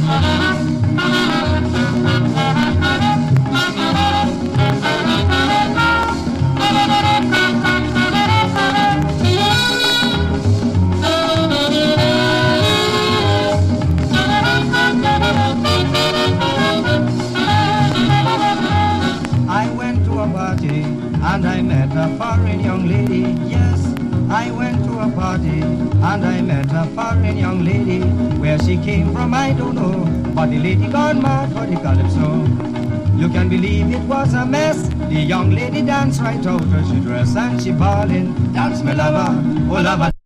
And I met a foreign young lady, yes. I went to a party and I met a foreign young lady. Where she came from I don't know, but the lady gone mad for the calypso. You can believe it was a mess. The young lady danced right out of she dress and she bawling, dance me lover, oh lover.